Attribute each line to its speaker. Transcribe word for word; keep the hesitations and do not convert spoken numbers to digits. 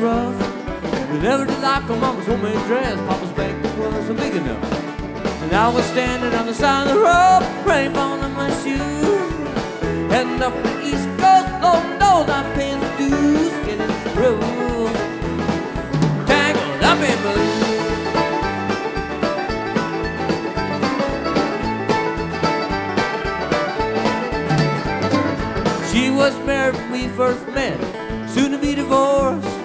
Speaker 1: rough. We never did like her mama's homemade dress. Papa's bank wasn't big enough. And I was standing on the side of the road, rain falling on my shoes. Heading up the East Coast, Lord knows I'm paying the dues. Getting through, tangled up in blue. She was married when we first met, soon to be divorced.